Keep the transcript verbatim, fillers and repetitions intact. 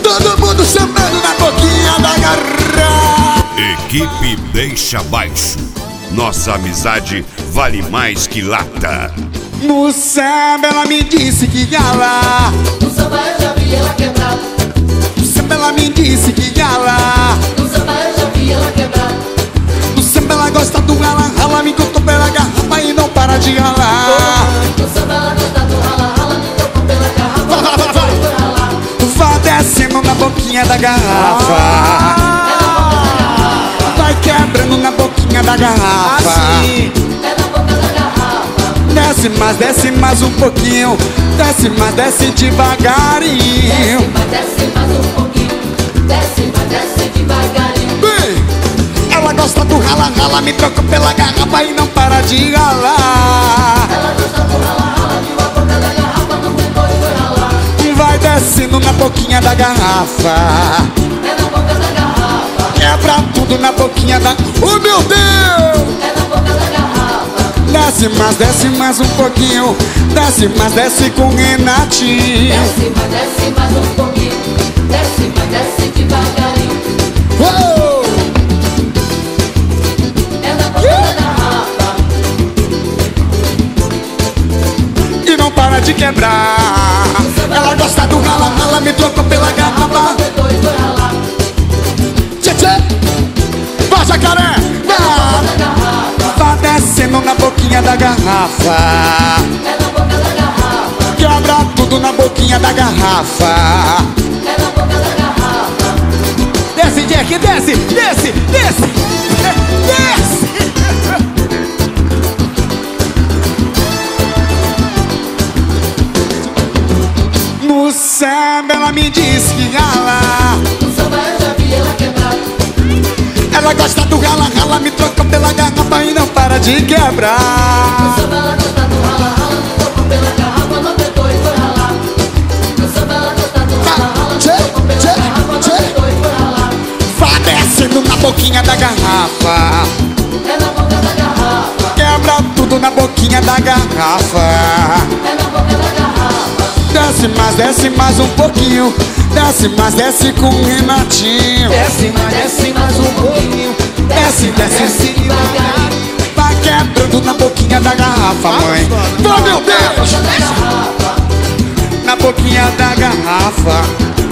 Todo mundo sambando na boquinha da garrafa. Equipe Deixa Baixo. Nossa amizade vale mais que lata. No samba ela me disse que gala. No samba eu já vi ela quebrar. No samba ela me disse que gala. No samba eu já vi ela quebrar. No samba ela gosta do rala, rala, me contou pela garrafa e não para de ralar. No samba ela gosta do rala, rala, me tocou pela garrafa. Vai, vai, vai, vai. Foi ralar. Vai descendo na boquinha da garrafa. Vai quebrando na boquinha da garrafa. É na boca da garrafa. Desce mais, desce mais um pouquinho. Desce mais, desce devagarinho. Desce, mas desce mais um pouquinho. Desce, mas desce devagarinho. Bem, ela gosta do rala, rala, me trocou pela garrafa e não para de ralar. Ela gosta do rala, rala, viu a boca da garrafa, não pegou e foi ralar. Vai descendo na boquinha da garrafa. É na boca da garrafa. Quebra tudo na boquinha da... Oh, meu Deus! É na boca da garrafa. Desce mais, desce mais um pouquinho. Desce mais, desce com Renatinho. Desce, mas desce mais um pouquinho. Desce, mas desce devagarinho. Oh! É na boca da garrafa. E não para de quebrar. Ela gosta do rala, rala, me trocou pela garrafa. Pegou e foi ralar. Tchê, tchê. Vai, jacaré! Vai descendo na boquinha da garrafa. É na boca da garrafa. Quebra tudo na boquinha da garrafa. É na boca da garrafa. Desce, Jack, desce, desce, desce, desce. No samba ela me disse que rala. No samba eu já vi ela quebrar. Ela gosta do rala, rala, me troca pela garrafa e não para de No quebrar. samba ela gosta do rala, rala, me tocou pela garrafa, não pegou e foi ralar. No samba ela gosta do rala, rala, me Tchê, tocou pela tchê, garrafa, não tchê. pegou e foi ralar. Vai descendo na boquinha da garrafa. É na boca da garrafa. Quebra tudo na boquinha da garrafa. É na boca da garrafa. Desce mais, desce mais um pouquinho. Desce mais, desce com Renatinho. Desce, mas desce mais um pouquinho. Desce, desce, desce devagarinho. vai quebrando na boquinha da garrafa, mãe. Oh, meu Deus! Na boca da garrafa. Na boquinha da garrafa.